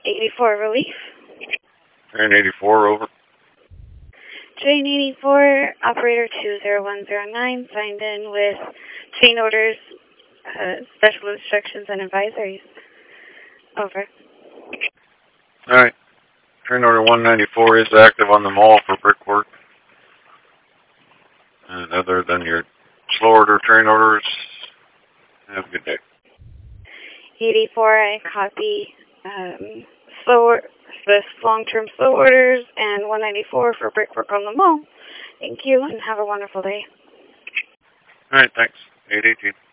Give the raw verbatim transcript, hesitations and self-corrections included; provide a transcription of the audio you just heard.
eighty-four, relief. Train eighty-four, over. Train eighty-four, operator two zero one zero nine, signed in with chain orders, uh, special instructions, and advisories. Over. All right. Train order one ninety-four is active on the mall for brickwork. And other than your slow order train orders, have a good day. eighty-four, I copy um, slow, the long-term slow orders, and one ninety-four for brickwork on the mall. Thank you, and have a wonderful day. All right, thanks. eight eighteen.